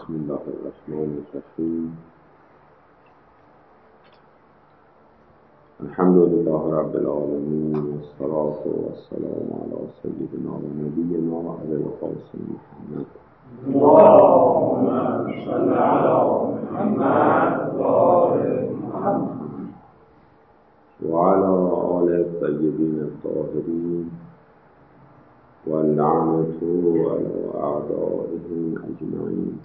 بسم الله الرحمن الرحیم. الحمد لله رب العالمین والصلاة والسلام علی سیدنا و نبینا ابی القاسم محمد اللهم صل علی محمد و آل محمد و علی آل الطیبین الطاهرین واللعنة علی اعدائهم اجمعین.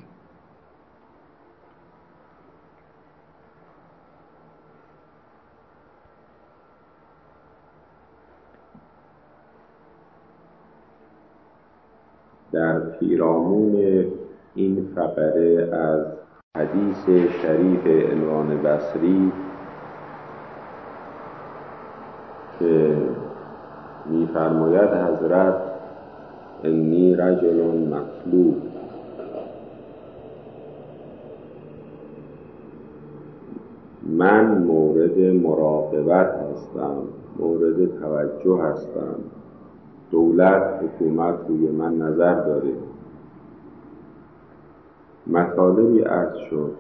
در پیرامون این فقره از حدیث شریف عنوان بصری که می‌فرماید حضرت انی رجل مطلوب، من مورد مراقبت هستم، مورد توجه هستم، دولت حکومت روی من نظر داره. مطالبی عرض شد.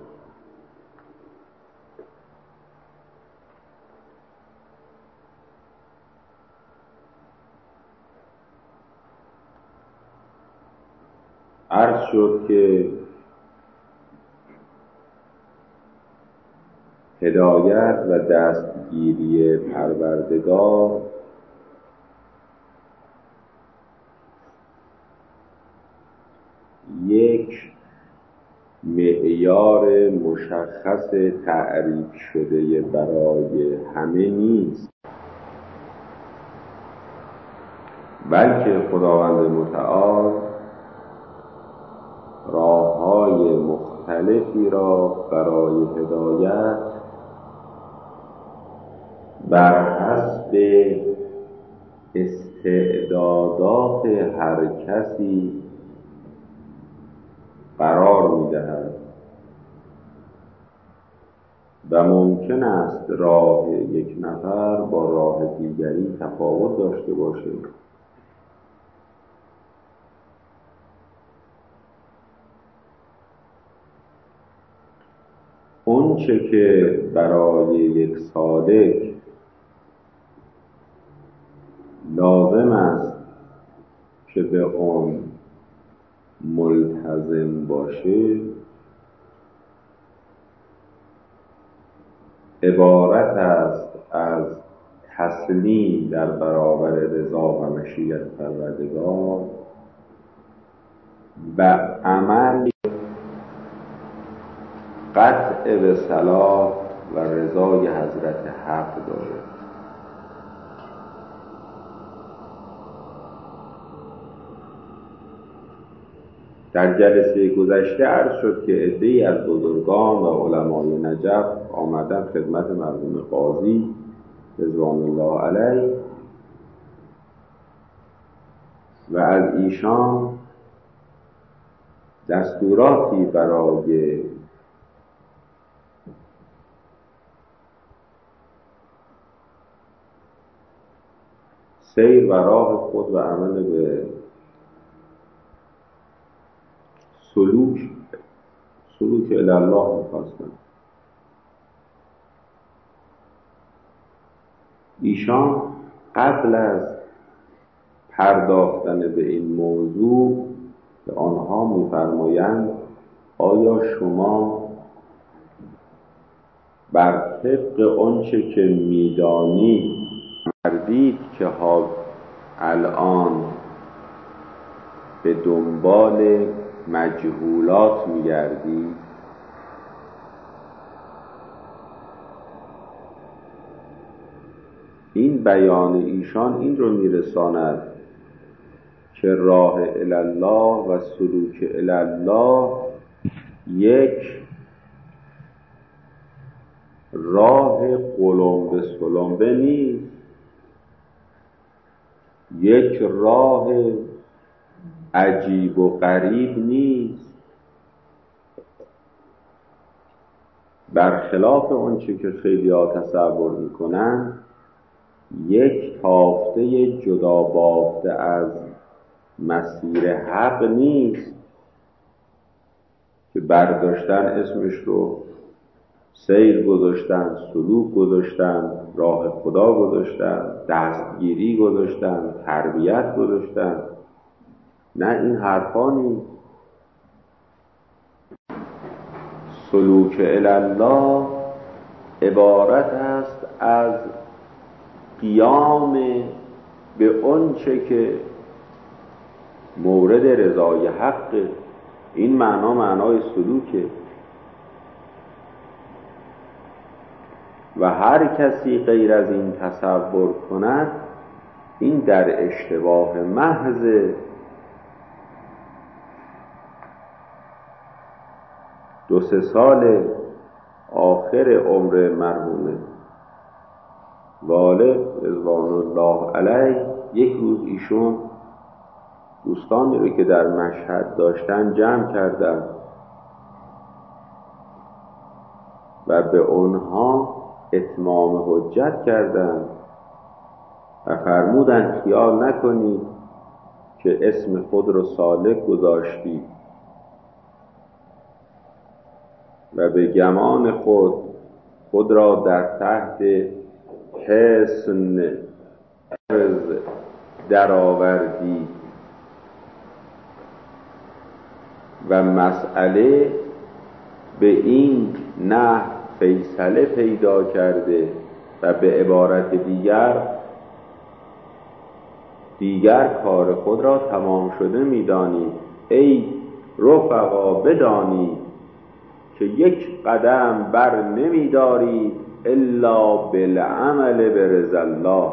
عرض شد که هدایت و دستگیری پروردگار یک معیار مشخص تعریف شده برای همه نیست، بلکه خداوند متعال راه‌های مختلفی را برای هدایت بر حسب استعدادات هر کسی قرار می‌دهد و ممکن است راه یک نفر با راه دیگری تفاوت داشته باشه. اون چه که برای یک سالک لازم است که به اون ملتزم باشه، عبارت است از تسلیم در برابر رضا و مشیت پروردگار و عمل قطع به صلاح و رضای حضرت حق داره. در جلسه گذشته عرض شد که عده‌ای از بزرگان و علمای نجف آمدن خدمت مرحوم قاضی رضوان الله علیه و از ایشان دستوراتی برای سیر و راه خود و عمل به سلوک الله می‌خواستند. ایشان قبل از پرداختن به این موضوع به آنها می‌فرمایند آیا شما بر طبق آنچه که می‌دانید کردید که الان به دنبال مجهولات می‌گردید؟ این بیان ایشان این رو میرساند که راه الله و سلوک الله یک راه قلمبه سلمبه نیست، یک راه عجیب و غریب نیست، برخلاف آنچه که خیلی‌ها تصور می‌کنند یک تافته جدا بافته از مسیر حق نیست که برداشتن اسمش رو سیر گذاشتن، سلوک گذاشتن، راه خدا گذاشتن، دستگیری گذاشتن، تربیت گذاشتن. نه، این حرفا نیست. سلوک الله عبارت است از قیام به آنچه که مورد رضای حق. این معنای سلوکه. و هر کسی غیر از این تصور کند، این در اشتباه محض. 2-3 سال آخر عمر مرحوم والد رضوان الله علیه، یک روز ایشون دوستانی رو که در مشهد داشتن جمع کردن و به اونها اتمام حجت کردند و فرمودند خیال نکنید که اسم خود رو سالک گذاشتید و به گمان خود را در تحت حصن درآوردید و مسئله به این نحو فیصله پیدا کرده و به عبارت دیگر کار خود را تمام شده می‌دانید. ای رفقا بدانید که یک قدم بر نمی‌دارید الا بالعمل برضا الله.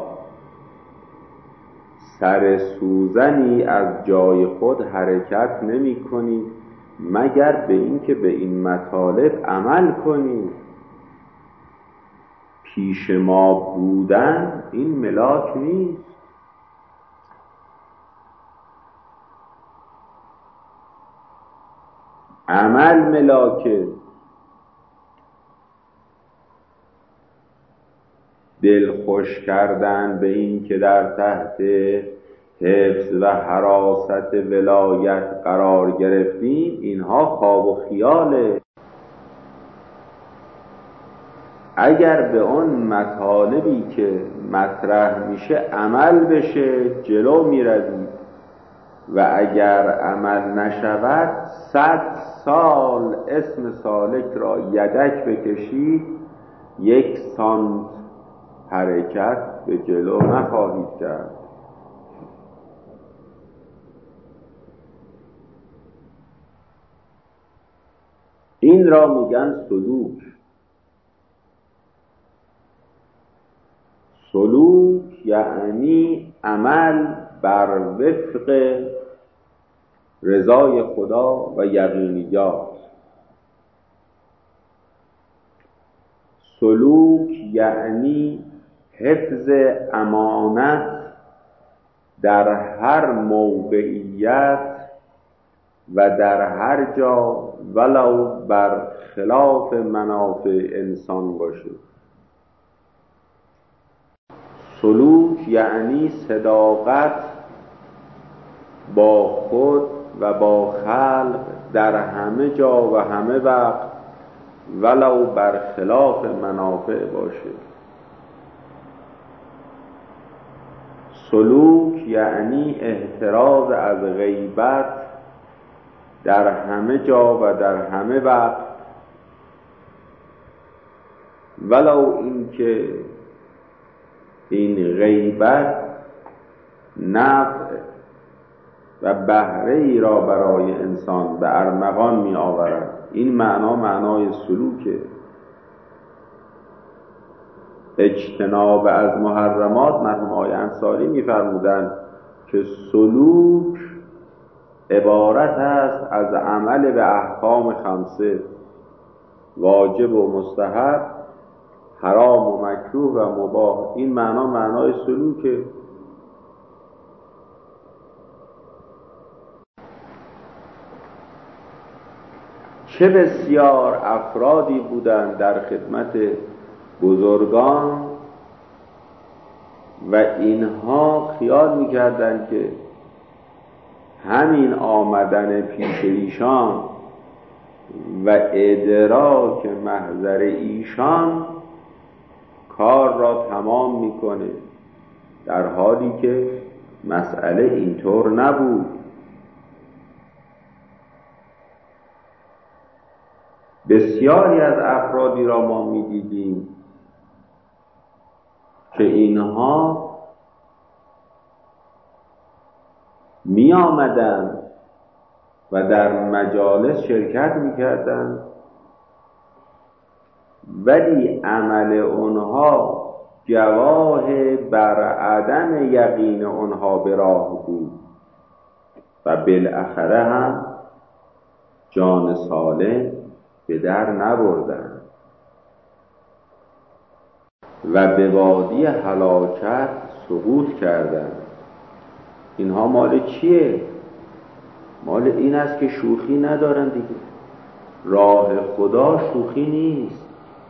سر سوزنی از جای خود حرکت نمی‌کنید مگر به این که به این مطالب عمل کنید. پیش ما بودن این ملاک نیست. عمل ملاکه. دل خوش کردن به این که در تحت حفظ و حراست ولایت قرار گرفتیم، اینها خواب و خیاله. اگر به اون مطالبی که مطرح میشه عمل بشه جلو میروید و اگر عمل نشود 100 سال اسم سالک را یدک بکشید 1 سانت حرکت به جلو نخواهید کرد. این را میگن سلوک. سلوک یعنی عمل بر وفق رضای خدا و یقینیات. سلوک یعنی حفظ امانت در هر موقعیت و در هر جا ولو بر خلاف منافع انسان باشه. سلوک یعنی صداقت با خود و با خلق در همه جا و همه وقت ولو بر خلاف منافع باشه. سلوک یعنی احتراز از غیبت در همه جا و در همه وقت ولو اینکه این غیبت نفع و بهره ای را برای انسان به ارمغان می آورد. این معنای سلوکه. اجتناب از محرمات، مرحوم آقای انصاری می فرمودند که سلوک عبارت است از عمل به احکام 5 واجب و مستحب، حرام و مکروه و مباح. این معنای سلوکه. چه بسیار افرادی بودند در خدمت بزرگان و اینها خیال می‌کردند که همین آمدن پیش ایشان و ادراک محضر ایشان کار را تمام میکنه، در حالی که مسئله اینطور نبود. بسیاری از افرادی را ما میدیدیم که اینها می آمدن و در مجالس شرکت می کردن، ولی عمل اونها گواه بر عدم یقین اونها به راه بود و بالاخره هم جان سالم به در نبردن و به وادی هلاکت سقوط کردند. اینها مال چیه؟ مال این است که شوخی ندارن دیگه. راه خدا شوخی نیست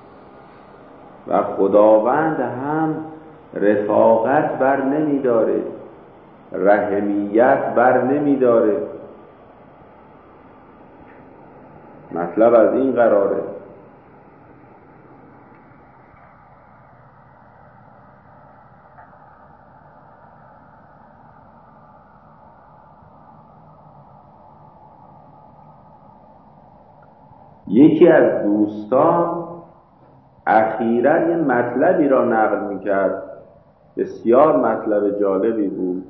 و خداوند هم رفاقت بر نمیداره، رحمیت بر نمیداره. مطلب از این قراره. یکی از دوستان اخیراً یه مطلبی را نقل میکرد، بسیار مطلب جالبی بود.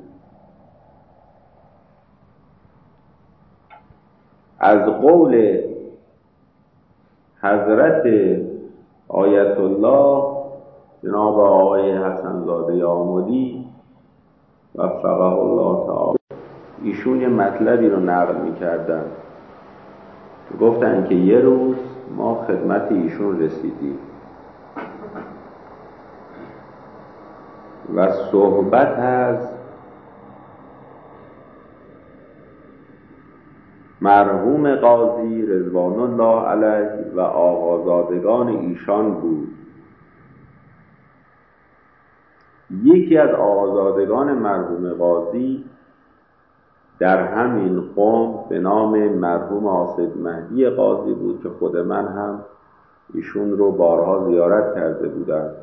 از قول حضرت آیت الله جناب آقای حسن زاده آمدی وفقه الله تعالی، ایشون یه مطلبی رو نقل میکردن. گفتن که یه روز ما خدمت ایشون رسیدیم و صحبت از مرحوم قاضی رضوان الله علیه و آقازادگان ایشان بود. یکی از آقازادگان مرحوم قاضی در همین قوم به نام مرحوم آصف مهدی قاضی بود که خود من هم ایشون رو بارها زیارت کرده بودم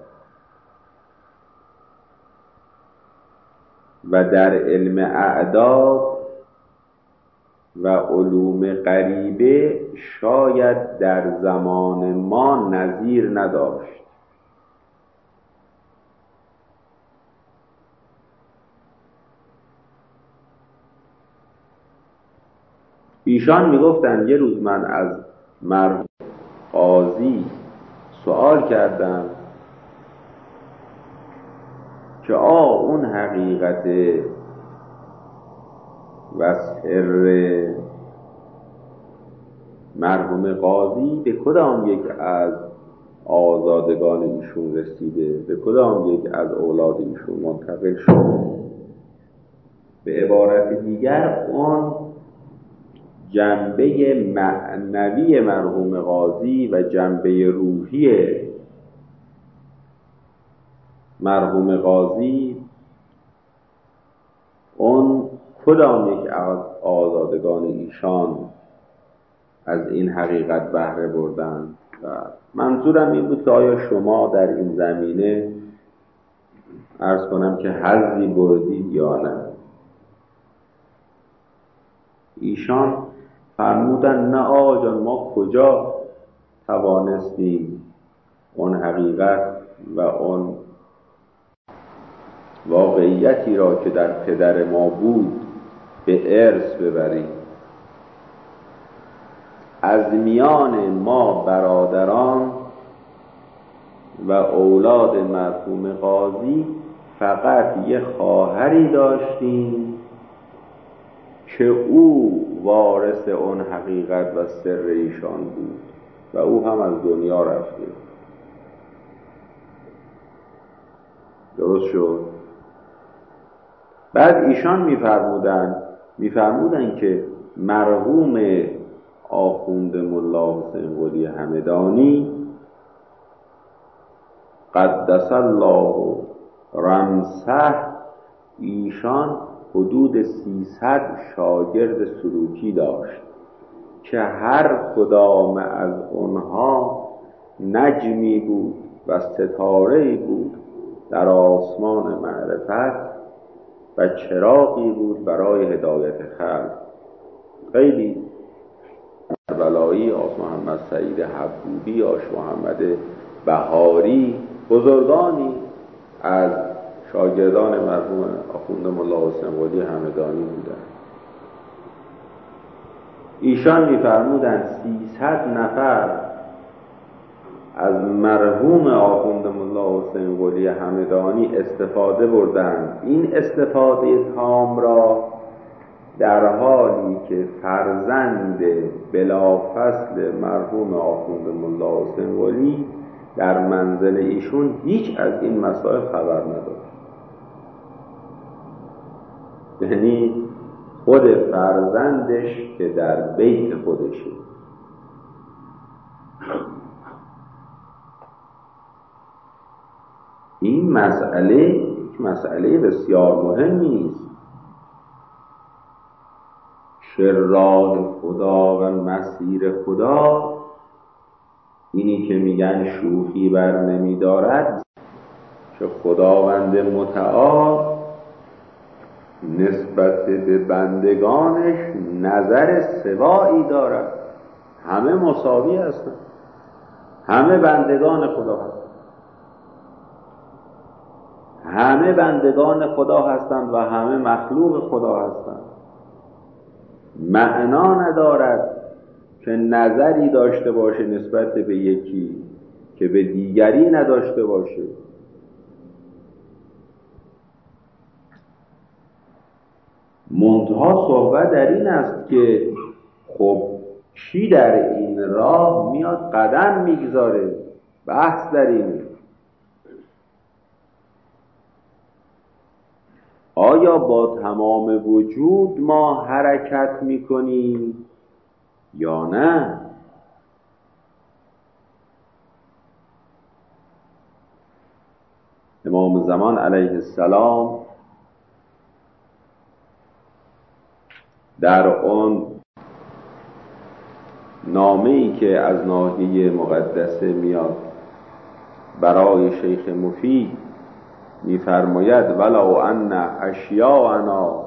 و در علم اعداد و علوم غریبه شاید در زمان ما نظیر نداشت. ایشان میگفتن یه روز من از مرحوم قاضی سوال کردم که اون حقیقت و سر مرحوم قاضی به کدام یک از آزادگان ایشون رسیده، به کدام یک از اولاد ایشون منتقل شده؟ به عبارت دیگر اون جنبه معنوی مرحوم قاضی و جنبه روحی مرحوم قاضی، اون کدام یک از آزادگان ایشان از این حقیقت بهره بردن؟ و منظورم این بود که آیا شما در این زمینه عرض کنم که حظی بردید یا نه؟ ایشان فرمودن نه آقا جان، ما کجا توانستیم اون حقیقت و اون واقعیتی را که در پدر ما بود به ارث ببریم. از میان ما برادران و اولاد مرحوم قاضی فقط یه خواهری داشتیم که او وارث اون حقیقت و سر ایشان بود و او هم از دنیا رفته. درست شد؟ بعد ایشان میفرمودن که مرحوم آخوند ملا حسین قلی همدانی قدس الله رمسه، ایشان حدود 300 شاگرد سلوکی داشت که هر کدام از اونها نجمی بود و ستاره‌ای بود در آسمان معرفت و چراغی بود برای هدایت خلق. خیلی کربلایی، آش محمد سعید حبودی، آش محمد بهاری، بزرگانی از شاگردان مرحوم آخوند ملا حسین قلی همدانی بودند. ایشان می‌فرمودند 300 نفر از مرحوم آخوند ملا حسین قلی همدانی استفاده بردند. این استفاده تام را در حالی که فرزند بلافصل مرحوم آخوند ملا حسین قلی در منزل ایشون هیچ از این مسائل خبر نداشت. یعنی خود فرزندش که در بیت خودشه. این مسئله بسیار مهمی است. راه خدا و مسیر خدا، اینی که میگن شوخی بر نمیدارد، که خداوند متعال نسبت به بندگانش نظر سوایی دارد. همه مساوی هستند، همه بندگان خدا هستند، همه بندگان خدا هستند و همه مخلوق خدا هستند. معنا ندارد که نظری داشته باشه نسبت به یکی که به دیگری نداشته باشه. منتها صحبت در این است که خب کی در این راه میاد قدم میگذاره؟ بحث در اینه. آیا با تمام وجود ما حرکت میکنیم یا نه؟ امام زمان علیه السلام در اون نامه‌ای که از ناحیه مقدسه میاد برای شیخ مفید می‌فرماید ولو ان اشیاءنا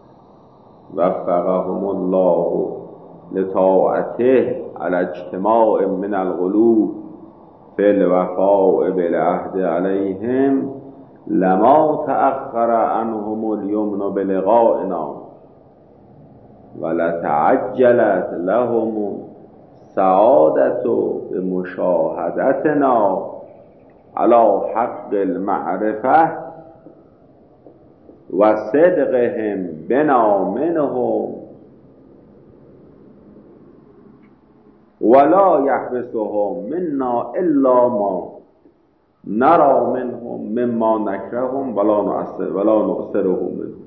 وفقهم الله لطاعته على اجتماع من القلوب فی الوفاء بالعهد علیهم لما تأخر عنهم اليمن بلقائنا ولتعجلت لهم سعادت بمشاهدتنا على حق المعرفة و صدقهم بنا منهم ولا يحبسهم منا الا ما نرى منهم مما نكرههم ولا نؤثرهم منهم.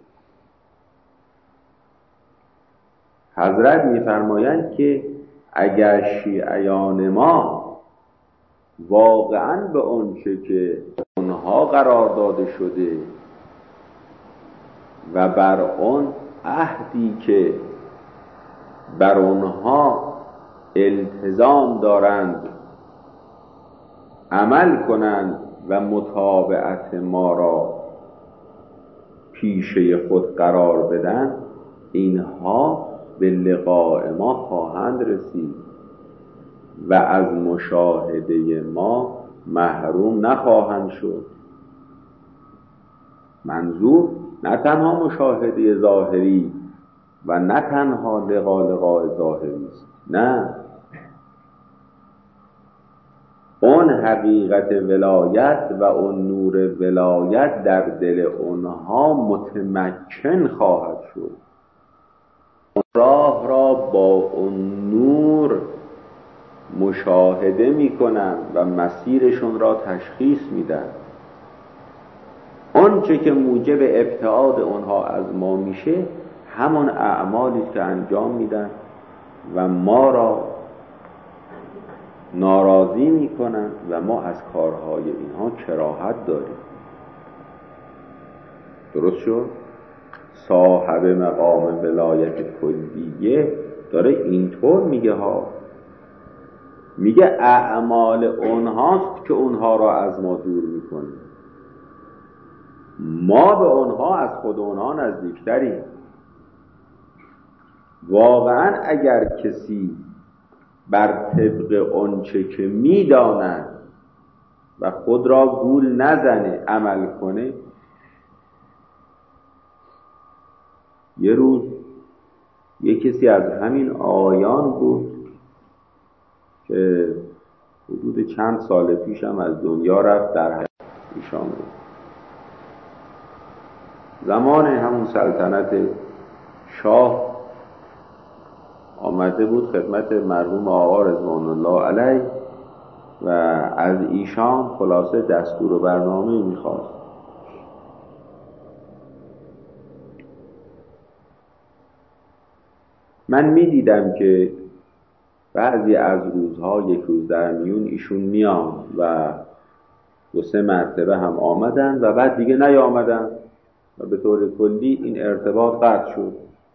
حضرت می‌فرمایند که اگر شیعیان ما واقعاً به آنچه که اونها قرار داده شده و بر آن عهدی که بر اونها التزام دارند عمل کنند و متابعت ما را پیشه خود قرار بدن، اینها به لقاء ما خواهند رسید و از مشاهده ما محروم نخواهند شد. منظور نه تنها مشاهده ظاهری و نه تنها لقاء ظاهری است، نه، اون حقیقت ولایت و اون نور ولایت در دل اونها متمکن خواهد شد. راه را با اون نور مشاهده میکنند و مسیرشون را تشخیص میدن. آنچه که موجب ابتعاد اونها از ما میشه همون اعمالی که انجام میدن و ما را ناراضی میکنن و ما از کارهای اینها کراهت داریم. درست شد؟ صاحب مقام ولایت کلیه داره اینطور میگه ها، میگه اعمال اونهاست که اونها را از ما دور میکنه، ما به اونها از خود اونها نزدیکتریم. واقعا اگر کسی بر طبق آنچه که میداند و خود را گول نزنه عمل کنه، یه روز یه کسی از همین آقایان بود که حدود چند سال پیشم از دنیا رفت، در حیات ایشان بود. زمان همون سلطنت شاه آمده بود خدمت مرحوم آقا رضوان الله علیه و از ایشان خلاصه دستور و برنامه میخواست. من میدیدم که بعضی از روزها، یک روز در میون ایشون میان و 2-3 مرتبه هم آمدن و بعد دیگه نیامدن و به طور کلی این ارتباط قطع شد.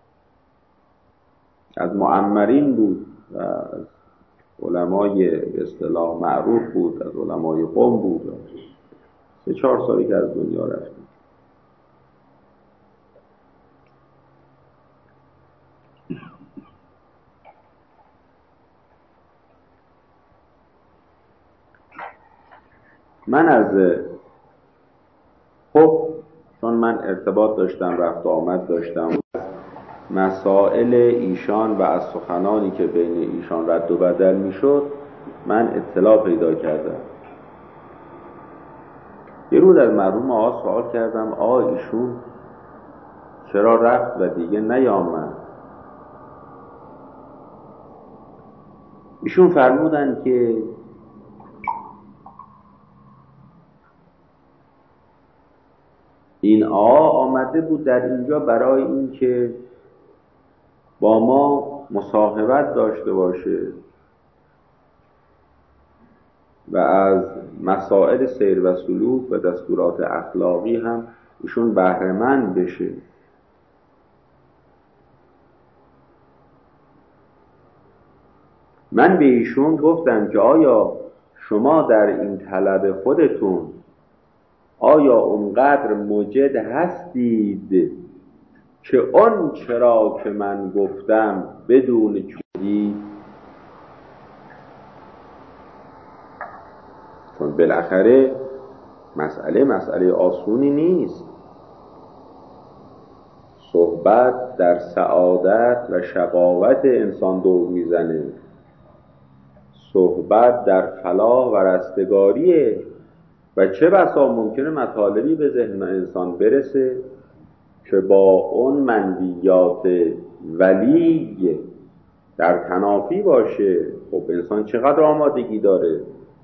از معمرین بود و از علمای به اصطلاح معروف بود، از علمای قم بود. 3-4 سالی که از دنیا رفت. من از چون من ارتباط داشتم، رفت و آمد داشتم، مسائل ایشان و از سخنانی که بین ایشان رد و بدل میشد من اطلاع پیدا کردم. یه روز از مرحوم آقا سوال کردم آقا ایشون چرا رفت و دیگه نیامد؟ ایشون فرمودن که این آقا آمده بود در اینجا برای این که با ما مصاحبت داشته باشه و از مسائل سیر و سلوک و دستورات اخلاقی هم ایشون بهره‌مند بشه. من به ایشون گفتم که آیا شما در این طلب خودتون آیا اونقدر مجد هستید که اون چرا که من گفتم بدون چودی؟ چون بالاخره مسئله آسونی نیست. صحبت در سعادت و شقاوت انسان دور میزنه، صحبت در فلاح و رستگاریه و چه بسا ممکنه مطالبی به ذهن انسان برسه که با اون منویات ولی در تنافی باشه. خب انسان چقدر آمادگی داره؟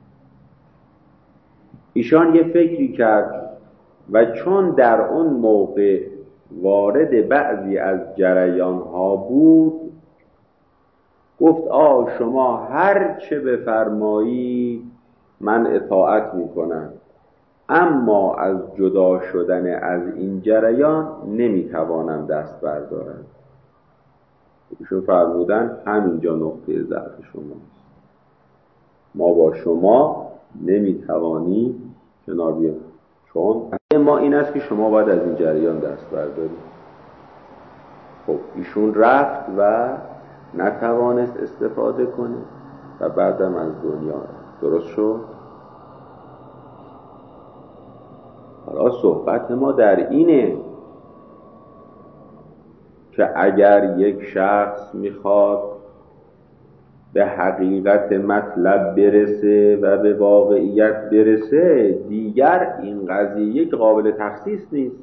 ایشان یه فکری کرد و چون در اون موقع وارد بعضی از جریان‌ها بود گفت شما هر چه بفرمایید من اطاعت میکنم، اما از جدا شدن از این جریان نمیتوانم دست بردارم. ایشون فرمودن همینجا نقطه ضعف شماست، ما با شما نمیتوانیم کنار بیایم، چون ما این است که شما باید از این جریان دست بردارید. خب ایشون رفت و نتوانست استفاده کنه و بعدم از دنیا رفت. درست شد؟ حالا صحبت ما در اینه که اگر یک شخص میخواد به حقیقت مطلب برسه و به واقعیت برسه، دیگر این قضیه قابل تخصیص نیست.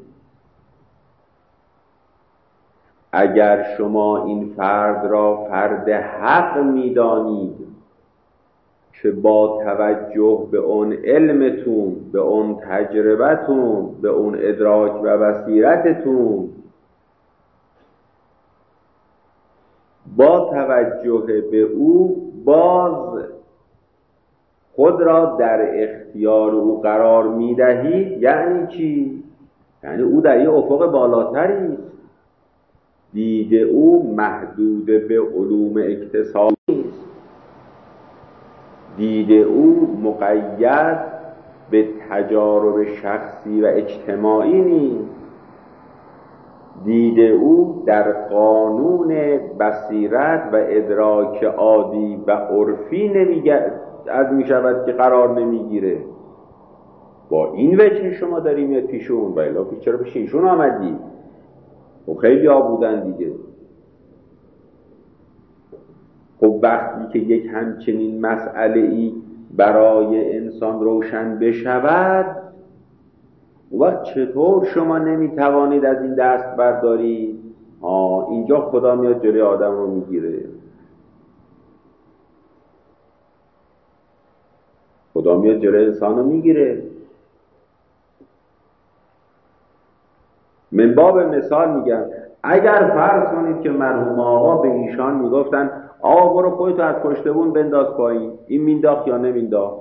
اگر شما این فرد را فرد حق میدانید که با توجه به اون علمتون، به اون تجربتون، به اون ادراک و بصیرتتون، با توجه به او باز خود را در اختیار او قرار میدهید، یعنی چی؟ یعنی او در یه افق بالاتری است. دید او محدود به علوم اکتسابی نیست، دید او مقید به تجارب شخصی و اجتماعی نیست، دید او در قانون بصیرت و ادراک عادی و عرفی می شود که قرار نمیگیره. با این وجه شما داری میاد پیشون، و الا چرا پیش ایشون آمدی؟ و خیلی ها بودن دیگه. خب وقتی که یک همچنین مسئله ای برای انسان روشن بشود، و چطور شما نمیتوانید از این دست بردارید؟ اینجا خدا میاد جلوی آدم رو میگیره. خدا میاد جلوی انسان رو میگیره. من باب مثال میگم، اگر فرض کنید که مرحوم آقا به ایشان میگفتن آقا برو خودتو از پشت بون بنداز پایین، این مینداخت یا نمینداخت؟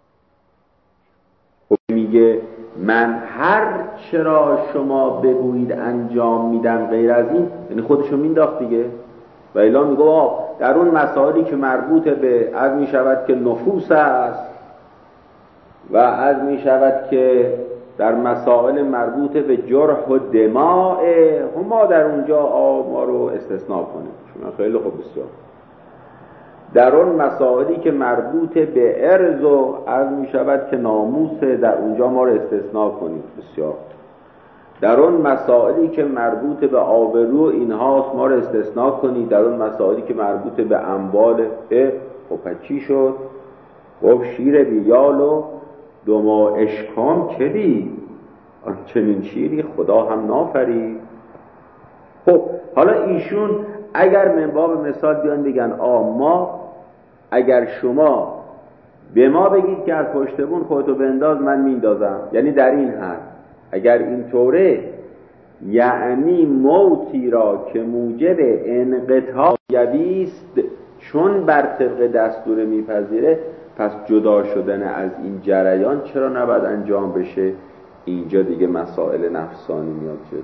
خب میگه من هر چرا شما بگویید انجام میدم غیر از این، یعنی خودشو مینداخت دیگه. و الا میگه در اون مسائلی که مربوط به از میشود که نفوس است و از میشود که در مسائل مربوط به جرح و دماء، ما در اونجا ما رو استثناء کنیم. شما خیلی خوب، بسیار. در اون مسائلی که مربوط به ارز و از می شود که ناموس، در اونجا ما رو استثناء کنید. بسیار. در اون مسائلی که مربوط به آبرو اینهاست، ما رو استثناء کنید. در اون مسائلی که مربوط به اموال، خب چی شد؟ گفت شیر بیال و دما اشکام که دید، چنین شیری خدا هم نافرید. خب حالا ایشون اگر من باب مثال بیان بگن ما اگر شما به ما بگید که از پشت بون خودتو بنداز، من میندازم، یعنی در این حد اگر اینطوره، یعنی موتی را که موجب انقطاع یبیست چون بر طبق دستور میپذیره، پس جدا شدن از این جریان چرا نباید انجام بشه؟ اینجا دیگه مسائل نفسانی میاد جلو،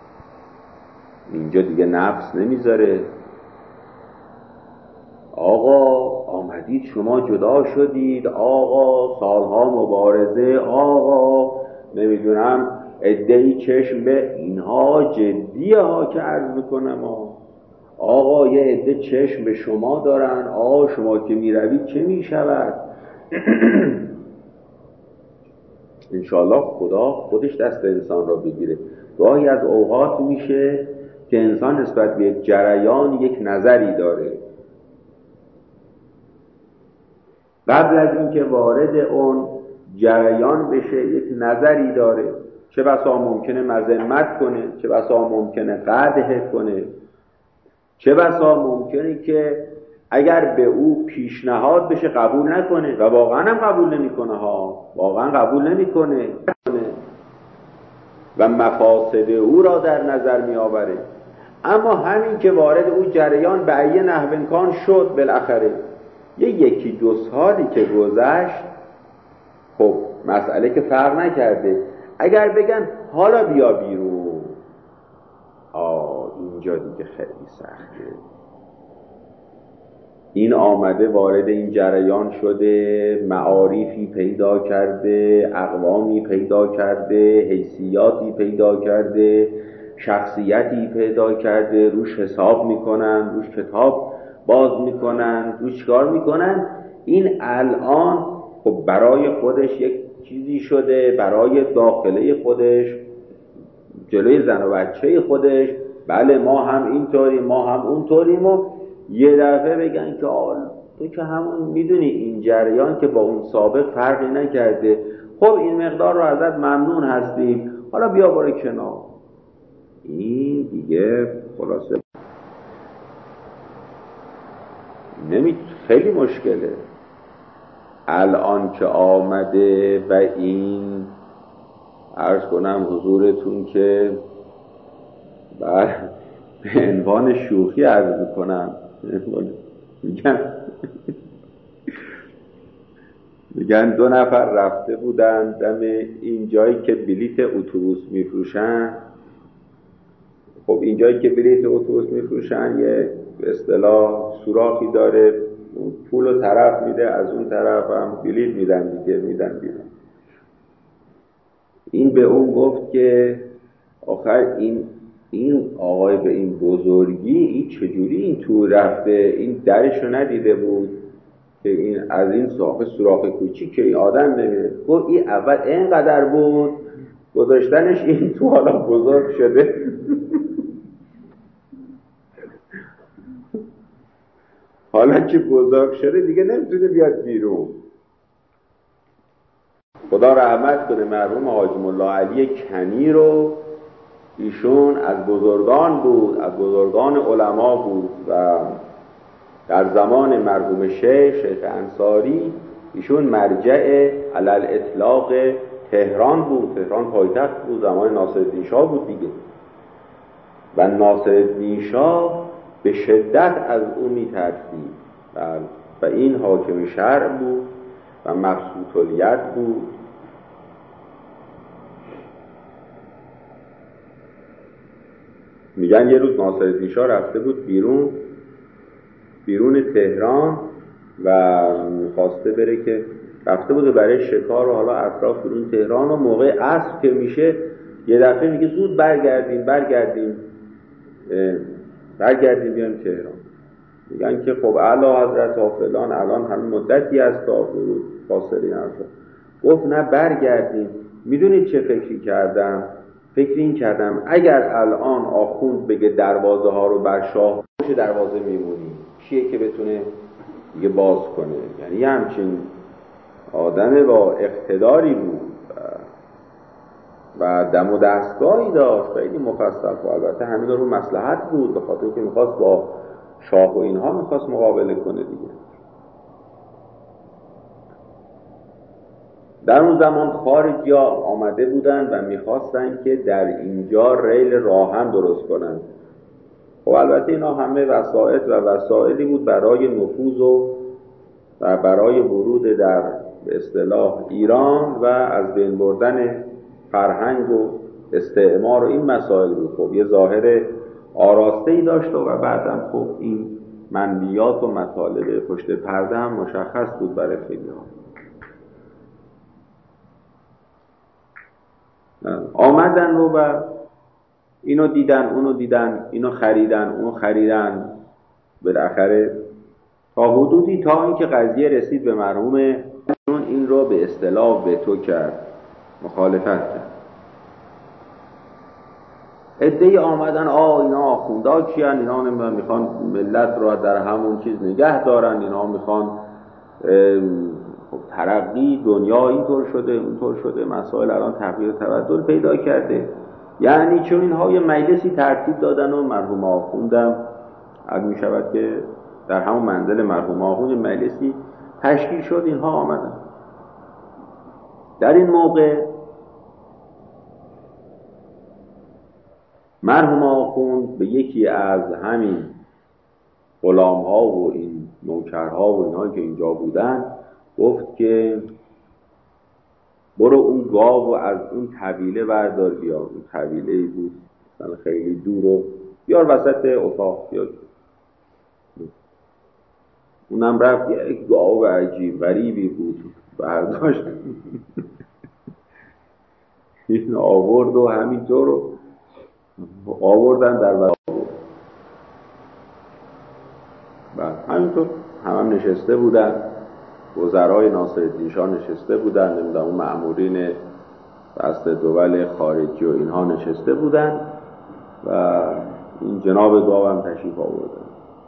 اینجا دیگه نفس نمیذاره. آقا آمدید شما جدا شدید، آقا سالها مبارزه، آقا نمیدونم عده‌ای چشم به اینها جدیه ها که عرض میکنم آقا یه عده چشم به شما دارن، آقا شما که میروید چه میشود؟ انشاءالله خدا خودش دست انسان را بگیره. گاهی از اوقات میشه که انسان نسبت به یک جریان یک نظری داره، قبل از اینکه وارد اون جریان بشه یک نظری داره، چه بسا ممکنه مذمت کنه، چه بسا ممکنه قدح کنه، چه بسا ممکنه که اگر به او پیشنهاد بشه قبول نکنه، و واقعا هم قبول نمیکنه واقعا قبول نمیکنه و مفاسد او را در نظر می آوره. اما همین که وارد او جریان به ای نحو امکان شد، بالاخره یکی دو سالی که گذشت، خب مسئله که فرق نکرده، اگر بگن حالا بیا بیرون، اینجا دیگه خیلی سخته. این آمده وارد این جریان شده، معارفی پیدا کرده، اقوامی پیدا کرده، حیثیاتی پیدا کرده، شخصیتی پیدا کرده، روش حساب میکنن، روش کتاب باز میکنن، روش چیکار میکنن. این الان خب برای خودش یک چیزی شده، برای داخله خودش، جلوی زن و بچه خودش، بله ما هم اینطوری، ما هم اونطوریم، و یه دفعه بگن که تو که همون میدونی این جریان که با اون سابق فرقی نکرده، خب این مقدار رو ازت ممنون هستیم، حالا بیا برو کنار. این دیگه خلاصه خیلی مشکله. الان که آمده و این عرض کنم حضورتون که به عنوان شوخی عرض میکنم، میگن 2 نفر رفته بودن دم این جایی که بلیت اتوبوس میفروشن، خب اینجایی که بلیت اتوبوس میفروشن یه به اصطلاح سوراخی داره، پول رو طرف میده، از اون طرف هم بلیت میدن دیگه، میدن بیرون. این به اون گفت که آخر این آقای به این بزرگی این چجوری این تو رفته، این درشو ندیده بود که این از این سوراخ کوچیک که این آدم نمیره. گفت این اول اینقدر بود گذاشتنش این تو حالا بزرگ شده. حالا که بزرگ شده دیگه نمیتونه بیاد بیرون. خدا رحمت کنه مرحوم حاجی ملا علی کنی رو، ایشون از بزرگان بود، از بزرگان علما بود و در زمان مرحوم شیخ انصاری ایشون مرجع علی الاطلاق تهران بود. تهران پایتخت بود، زمان ناصرالدین شاه بود دیگه، و ناصرالدین شاه به شدت از او می‌ترسید و این حاکم شرع بود و مبسوط الید بود. میگن یه روز ناصرالدین شاه رفته بود بیرون تهران و میخواسته بره، که رفته بود برای شکار و حالا اطراف بیرون تهران، و موقع عصر که میشه یه دفعه میگه زود برگردیم بیایم تهران. میگن که خب اعلی حضرت حافظان الان همین مدتی از تا فرود فاصله نرفت. گفت نه برگردیم. میدونید چه فکری کردم؟ فکر این کردم اگر الان آخوند بگه دروازه ها رو بر شاه پشت دروازه میمونیم، کیه که بتونه دیگه باز کنه؟ یعنی همچین آدم با اقتداری بود و دم و دستگاهی داشت، خیلی مفصل. و البته همین رو مصلحت بود، به خاطر که میخواست با شاه و اینها میخواست مقابله کنه دیگه. در اون زمان خارجی ها آمده بودن و میخواستن که در اینجا ریل راهن درست کنن. خب البته اینا همه وسائلی بود برای نفوذ و برای ورود در به اصطلاح ایران و از بین بردن فرهنگ و استعمار و این مسائل بود. خب یه ظاهر آراسته‌ای داشت و بعدم خب این منبیات و مطالب پشت پرده هم مشخص بود برای خیلی‌ها. آمدن و اینو دیدن، اونو دیدن، اینو خریدن، اونو خریدن، بالاخره تا حدودی، تا اینکه قضیه رسید به مرحوم این رو به اصطلاح وتو کرد، مخالفت کرد. عده‌ای آمدن اینا آخوندا کیان، اینا میخوان ملت رو در همون چیز نگه دارن، اینا میخوان ترقی، دنیا اینطور شده اونطور شده، مسائل الان تغییر و تبدل پیدا کرده. یعنی چون اینها یه مجلسی ترتیب دادن و مرحوم آخوندم عرض می شود که در همون منزل مرحوم آخوند مجلسی تشکیل شد، اینها آمدن. در این موقع مرحوم آخوند به یکی از همین غلام‌ها و این نوکرها و اینها که اینجا بودن گفت که برو اون گاو و از اون طویله بردار بیار. اون طویله‌ای بود مثلا خیلی دور و بیار وسط اتاق بیار. اونم رفت، یک گاو عجیب غریبی بود برداشت این آورد و همینطور رو آوردن در وسط. بعد همینطور هم نشسته بودن، وزرای ناصرالدین شاه نشسته بودن، نمیدونم اون مأمورین بسط دول خارجی و اینها نشسته بودن و این جناب گاو هم تشریف آوردن.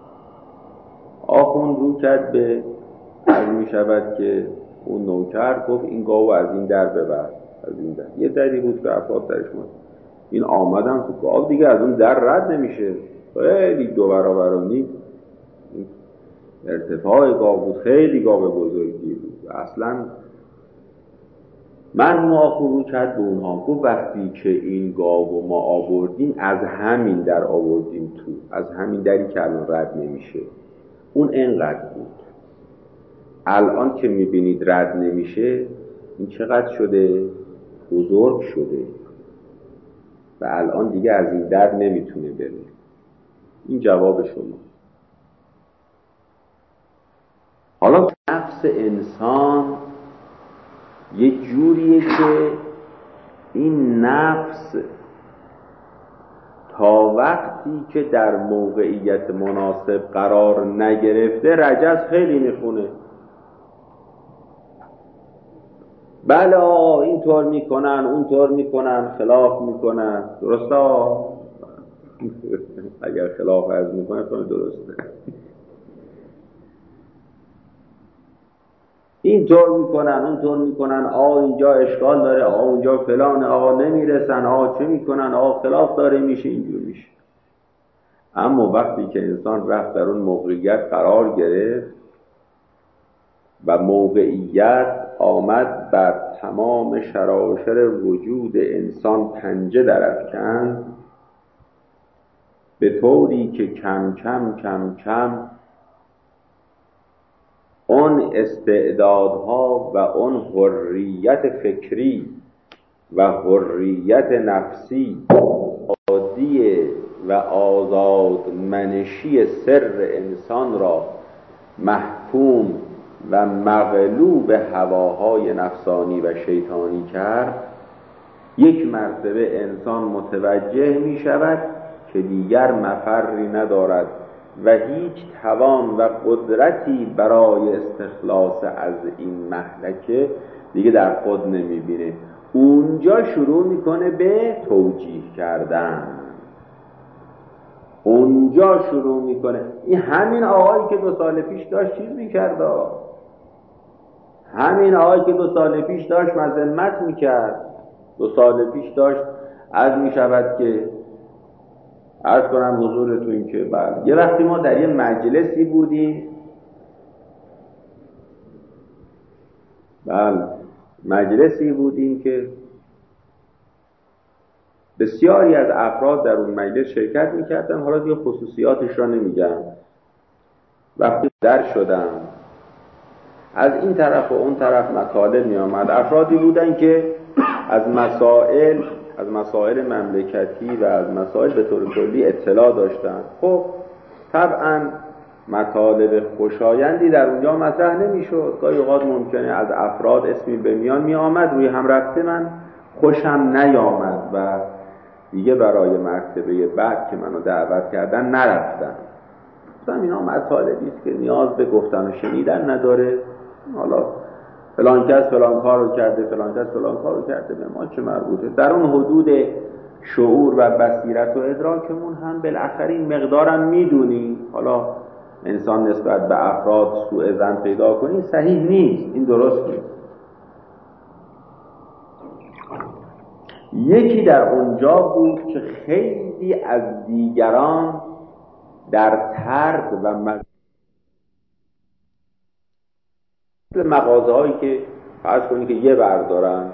آخوند رو کرد به می شود که اون نوکر گفت این گاو از این در ببر، از این در. یه دری بود که افراد درش بود. این آمدم تو گاو دیگه از اون در رد نمیشه، خیلی 2 برابر و نیم ارتفاع گاو بود، خیلی گاو بزرگی بود و اصلا من آخوند رو کرد به اونها گفت وقتی که این گاو ما آوردیم از همین در آوردیم تو، از همین دری که الان رد نمیشه. اون انقدر بود، الان که میبینید رد نمیشه این چقدر شده؟ بزرگ شده. و الان دیگه از این در نمیتونه بره. این جواب شما. حالا نفس انسان یه جوریه که این نفس تا وقتی که در موقعیت مناسب قرار نگرفته رجز خیلی میخونه. بله اینطور میکنن اونطور میکنن خلاف میکنن، درسته؟ اگر خلاف عرض میکنه درسته. اینطور میکنن اونطور میکنن، اینجا اشکال داره، اونجا فلانه، نمیرسن، چه میکنن، خلاف داره، میشه اینجور میشه. اما وقتی که انسان رفت در اون موقعیت قرار گرفت و موقعیت آمد بر تمام شراشر وجود انسان پنجه درافکند، به طوری که کم کم کم کم اون استعدادها و اون حریت فکری و حریت نفسی عادی و آزادمنشی سر انسان را محکوم و مغلوب هواهای نفسانی و شیطانی کرد، یک مرتبه انسان متوجه می شود که دیگر مفری ندارد و هیچ توان و قدرتی برای استخلاص از این مهلکه دیگه در خود نمی بینه. اونجا شروع میکنه به توجیه کردن، اونجا شروع میکنه. این همین آقایی که 2 سال پیش داشت چیز میکرد، همین آقایی که 2 سال پیش داشت مذمت میکرد، 2 سال پیش داشت عرض میشود که عرض کنم حضورتون که یه وقتی ما در یه مجلسی بودیم، مجلسی بودیم که بسیاری از افراد در اون مجلس شرکت میکردن. حالا دیگه خصوصیاتش را نمیگم. وقتی در شدم از این طرف و اون طرف مطالب میآمد. افرادی بودن که از مسائل مملکتی و از مسائل به طور کلی اطلاع داشتن. خب طبعا مطالب خوشایندی در اونجا مطرح نمیشد. گاهی اوقات ممکنه از افراد اسمی به میان میآمد، روی هم رفته من خوشم نیامد و دیگه برای مرتبه بعد که منو دعوت کردن نرفتم. گفتم اینا مطالبی است که نیاز به گفتن و شنیدن نداره. حالا فلان کس فلان کارو کرده، فلان کس فلان کارو کرده، به ما چه مربوطه؟ در اون حدود شعور و بصیرت و ادراکمون هم بالاخره این مقدارم میدونیم. حالا انسان نسبت به افراد سوء ظن پیدا کنی صحیح نیست، این درست نیست. یکی در اونجا بود که خیلی از دیگران در طرد و مغازه هایی که فرض کنی که یه بردارن،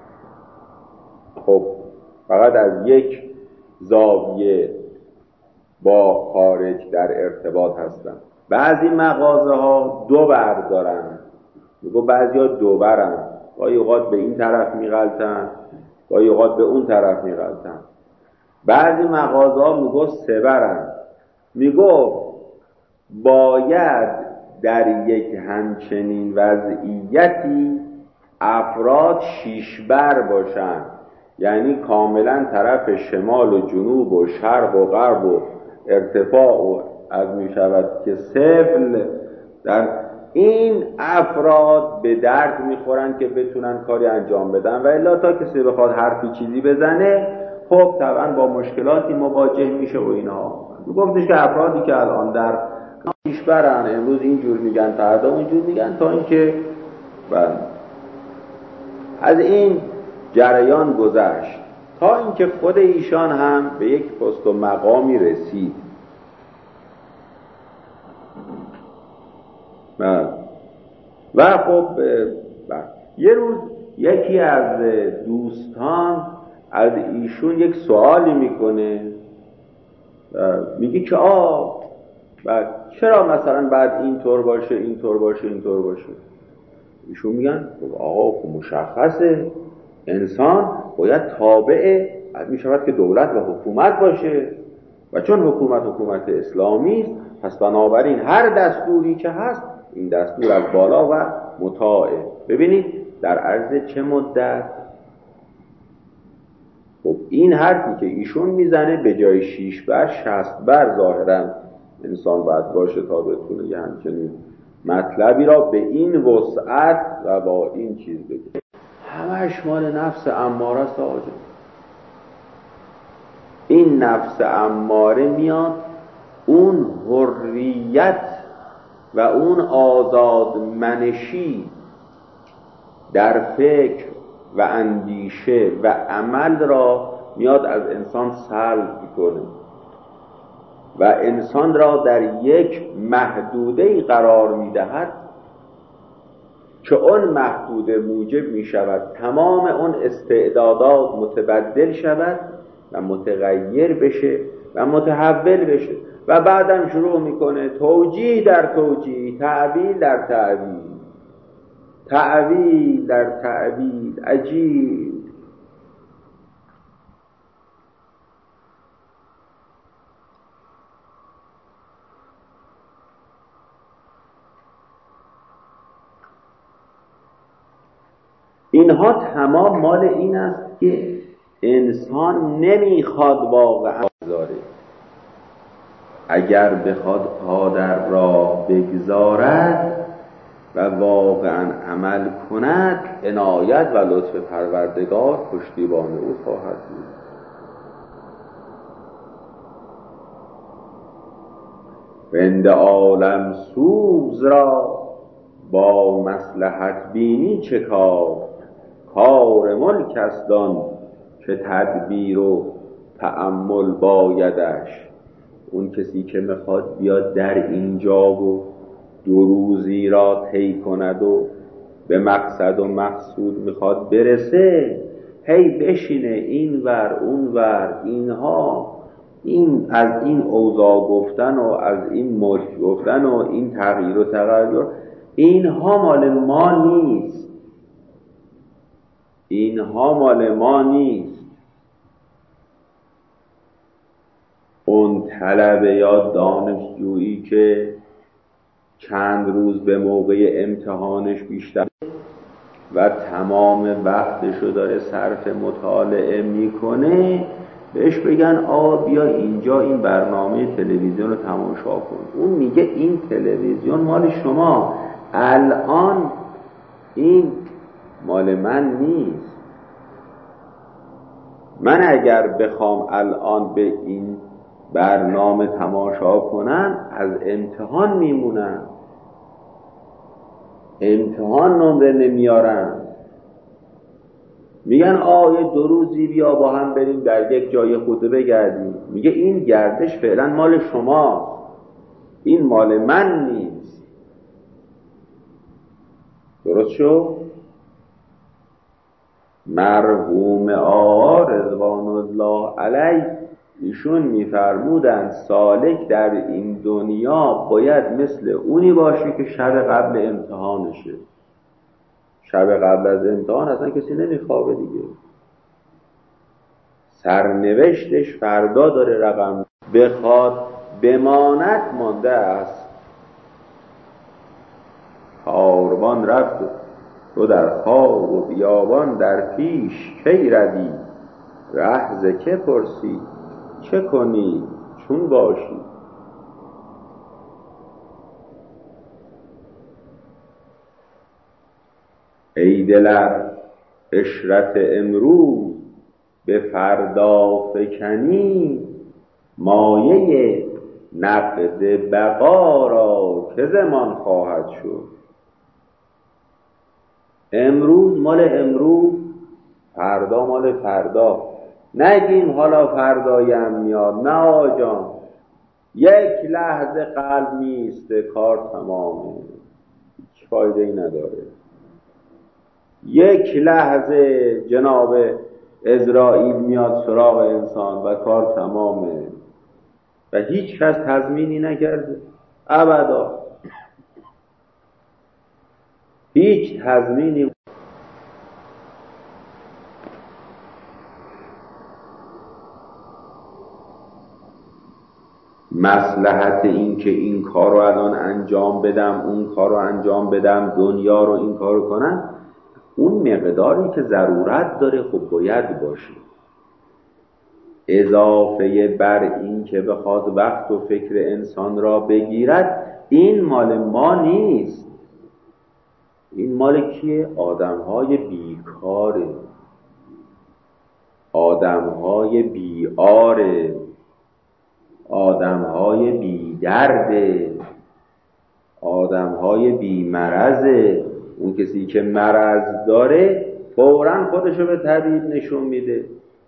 خب فقط از یک زاویه با خارج در ارتباط هستن. بعضی مغازه ها 2 بردارن، میگو بعضی ها 2 برن، گاهی اوقات به این طرف میغلطن، گاهی اوقات به اون طرف میغلطن. بعضی مغازه ها میگو 3 برن. میگو باید در یک همچنین وضعیتی افراد 6 بر باشن، یعنی کاملا طرف شمال و جنوب و شرق و غرب و ارتفاع و از می شود که سفل، در این افراد به درد میخورن که بتونن کاری انجام بدن و الا تا کسی بخواد حرفی چیزی بزنه خب طبعا با مشکلاتی مواجه میشه و اینها. گفتش که افرادی که الان در پیش برن، امروز اینجور میگن فردا اونجور میگن، تا اینکه از این جریان گذشت تا اینکه خود ایشان هم به یک پست و مقامی رسید. و خب یه روز یکی از دوستان از ایشون یک سوالی میکنه، میگه که چرا مثلا بعد اینطور باشه اینطور باشه اینطور باشه؟ ایشون میگن خب آقا مشخصه انسان باید تابع می شود که دولت و حکومت باشه و چون حکومت اسلامی است، پس بنابراین هر دستوری که هست این دستور از بالا و مطاعه. ببینید در عرض چه مدت؟ خب این حرفی که ایشون میزنه به جای 6 بر 60 بر ظاهرا انسان باید باشه تا بتونه یه همچنین مطلبی را به این وسعت و با این چیز بگه. همش مال نفس اماره است آقا. این نفس اماره میاد اون حریت و اون آزاد منشی در فکر و اندیشه و عمل را میاد از انسان سلب میکنه و انسان را در یک محدوده‌ای قرار میدهد که اون محدوده موجب میشود تمام اون استعدادات متبدل شود و متغیر بشه و متحول بشه و بعدم شروع میکنه توجیه در توجیه، تعبیل در تعبیل، تعبیل در تعبیل. عجیب. اینها تمام مال این است که انسان نمیخواد واقعا بگذاره. اگر بخواد پا در راه بگذارد و واقعا عمل کند، عنایت و لطف پروردگار پشتیبان او خواهد بود. رند عالم سوز را با مصلحت بینی چه کار ملک است آن که تدبیر و تأمل بایدش. اون کسی که میخواد بیاد در اینجا و 2 روزی را طی کند و به مقصد و مقصود میخواد برسه، هی بشینه این ور اون ور، اینها این از این اوضاع گفتن و از این ملک گفتن و این تغییر و تغییر، اینها مال ما نیست. اینها مال ما نیست. اون طلبه یا دانشجویی که چند روز به موقع امتحانش بیشتر و تمام وقتشو داره صرف مطالعه میکنه، بهش بگن آقا بیا اینجا این برنامه تلویزیون رو تماشا کن. اون میگه این تلویزیون مال شما، الان این مال من نیست. من اگر بخوام الان به این برنامه تماشا کنم از امتحان میمونم، امتحان نمره نمیارم. میگن آیه 2 روزی بیا با هم بریم در یک جای خود بگردیم. میگه این گردش فعلا مال شما، این مال من نیست. درست شو؟ مرحوم آقا رضوان الله علیه ایشون میفرمودن سالک در این دنیا باید مثل اونی باشه که شب قبل امتحانشه. شب قبل از امتحان اصلا کسی نمیخوابه دیگه، سرنوشتش فردا داره رقم بخواد بماند مانده است. کاروان رفت تو در خواب و بیابان در پیش کی روی، ره ز که پرسی چه کنی چون باشی. ای دلر عشرت امروز به فردا فکنی، مایه نقد بقا را که زمان خواهد شد. امروز مال امروز، فردا مال فردا. نگیم حالا فردایم میاد، نه آجان، یک لحظه قلب میسته کار تمامه، هیچ فایده ای نداره. یک لحظه جناب عزرائیل میاد سراغ انسان و کار تمامه و هیچ کس تضمینی نکرده ابدا، هیچ تضمینی. مصلحت این که این کار رو الان انجام بدم، اون کار رو انجام بدم، دنیا رو این کار رو کنم، اون مقداری که ضرورت داره خب باید باشه. اضافه بر این که بخواد وقت و فکر انسان را بگیرد، این مال ما نیست. این مال کیه؟ آدم‌های بیکاره، آدم‌های بیاره، آدم‌های بیدرده، آدم‌های بیمرضه. اون کسی که مرض داره فوراً خودشو به طبیب نشون میده.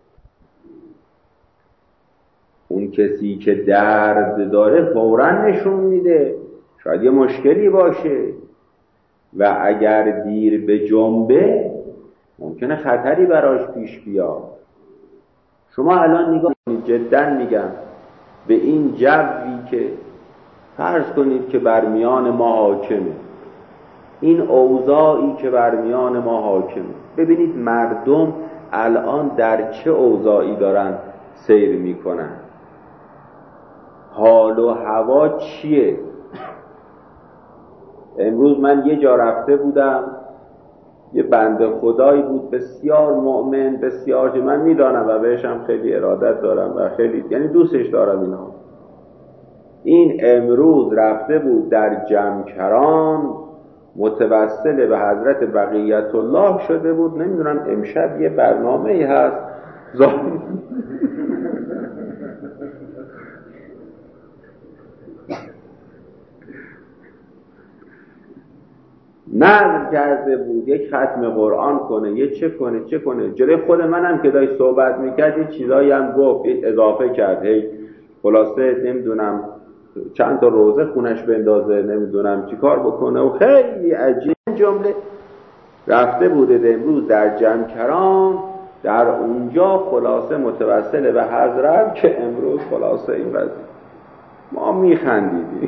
اون کسی که درد داره فوراً نشون میده، شاید یه مشکلی باشه و اگر دیر به جنبه ممکنه خطری براش پیش بیاد. شما الان نگاه کنید، جداً میگم، به این جوی که فرض کنید که بر میان ما حاکمه، این اوضاعی که بر میان ما حاکمه، ببینید مردم الان در چه اوضاعی دارن سیر میکنن، حال و هوا چیه. امروز من یه جا رفته بودم، یه بنده خدایی بود بسیار مؤمن، بسیار که من میدانم و بهشم خیلی ارادت دارم و خیلی یعنی دوستش دارم اینا. این امروز رفته بود در جمکران، متوسل به حضرت بقیت الله شده بود. نمیدونم امشب یه برنامه‌ای هست نظر کرده بود یک ختم قرآن کنه، یه چه کنه. جلوی خود منم که داشت صحبت میکرد یه چیزایی هم گفت، اضافه کرد، هی خلاصه نمیدونم چند تا روزه خونش بندازه، نمیدونم چی کار بکنه و خیلی عجیب جمله. رفته بوده امروز در جمکران، در اونجا خلاصه متوسل به حضرت که امروز خلاصه این وضعی. ما میخندیدیم.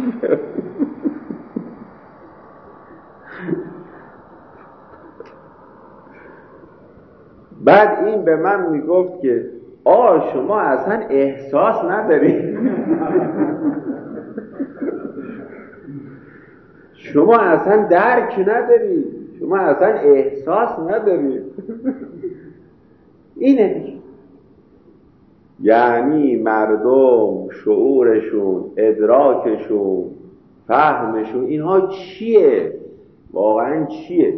بعد این به من میگفت که شما اصلا احساس ندارید. شما اصلا درک ندارید، شما اصلا احساس ندارید. اینه دیگه. یعنی مردم شعورشون، ادراکشون، فهمشون اینها چیه؟ واقعا چیه؟